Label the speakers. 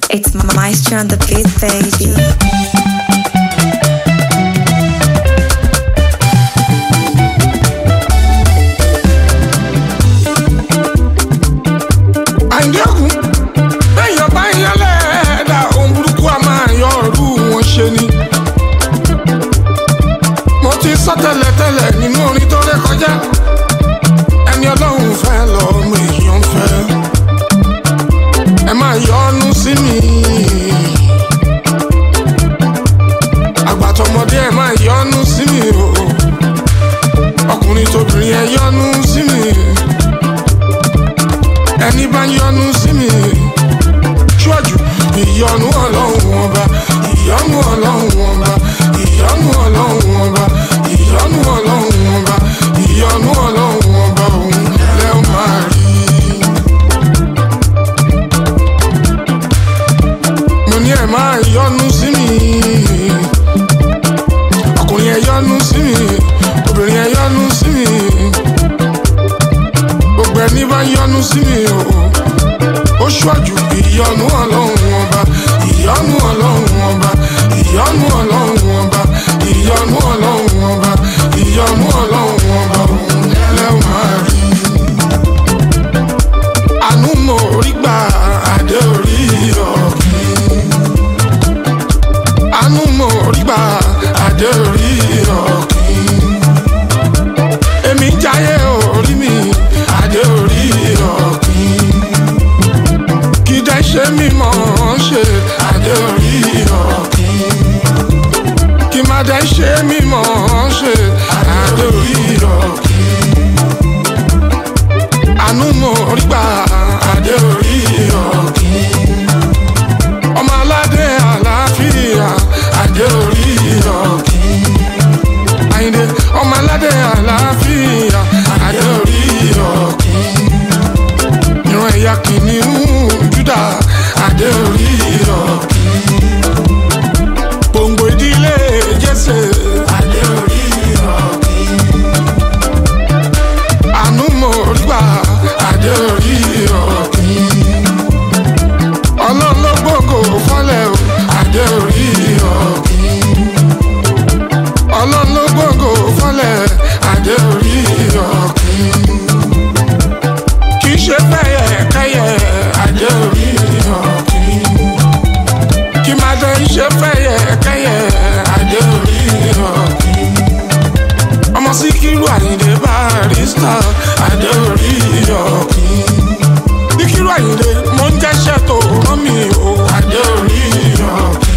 Speaker 1: It's Maestro on the beat, baby.
Speaker 2: Àìdẹ́kùn bẹ́yàn bá yán lẹ́ẹ̀dá ohun burúkú a máa yọ ọ̀rú wọn ṣe ni. Mo ti sọ tẹ́lẹ̀tẹ́lẹ̀ nínú orin tó ré kọjá. Ẹni Ọlọ́run fẹ́ lọ́mọ èèyàn fẹ́. Ẹ máa yọ́nú sí mi. Àgbàtọ̀mọdé ẹ máa yọ́nú sí mi o. Ọkùnrin tóbìnrin ẹ yọ́nú sí mi. Ẹni bá yọ́nú sí mi. Ṣọ́jú ìyọ́nú Ọlọ́run ọba. Ìyọ́nú Ọlọ́run ọba. Ìyọ́nú Ọlọ́run ọba. Ìyọ́nú Ọlọ́run ọba. Ìyọ́nú Ọlọ́run ọba òun lẹ́ ó máa rí. Mo ní ẹ máa yọ́nú sí mi. Ọkùnrin ẹ yọ́nú sí mi. Obìnrin ẹ yọ́nú sí mi. Gbogbo ẹni bá yọ́nú sí mi o. Ó ṣọ́jú ìyọ́nú Ọlọ́run ọba. Ìyọ́nú Ọlọ́run ọba. Ìyọ́nú Ọlọ́run ọba. Ìyọ́nú Ọlọ́run ọba. Ìyọ́nú Ọlọ́run ọba òun lẹ́ ó máa rí. Àánú mo rí gbà adé orí ọ̀gbìn. Àánú mo rí gbà adé orí ọ̀gbìn. Èmi jáyé orí mi adé orí ọ̀gbìn. Kìdá ṣe mímọ́ ṣe adé orí ọ̀gbìn. Kì má dá ṣe mímọ́ ṣe adé orí ọ̀gbìn. Àánú mo rí gbà adé orí ọ̀gbìn. Ọmọ aládé àlàáfíà adé orí ọ̀gbìn. Àyìndé ọmọ aládé àlàáfíà adé orí ọ̀gbìn. Ìran ẹ̀yà kìnìún Júdà adé orí ọ̀gbìn. Gbòǹgbò ìdílé Jésè adé orí ọ̀gbìn. Àánú mo rí gbà adé orí ọ̀gbìn. Ọlọ́run ló gbòǹgbò fọ́lẹ̀ o adé orí ọ̀gbìn. Ọlọ́run ló gbòǹgbò fọ́lẹ̀ adé orí ọ̀gbìn. Kì í ṣe fẹ́yẹ kẹ́yẹ adé orí ọ̀gbìn. Kì má dé ṣe fẹ́yẹ kẹ́yẹ adé orí ọ̀gbìn. Ọmọ Síkírù Àyìndé Barrister adé orí ọ̀gbìn. Síkírù Àyìndé mo ń jẹ́ṣẹ́ tó rán mi o adé orí ọ̀gbìn.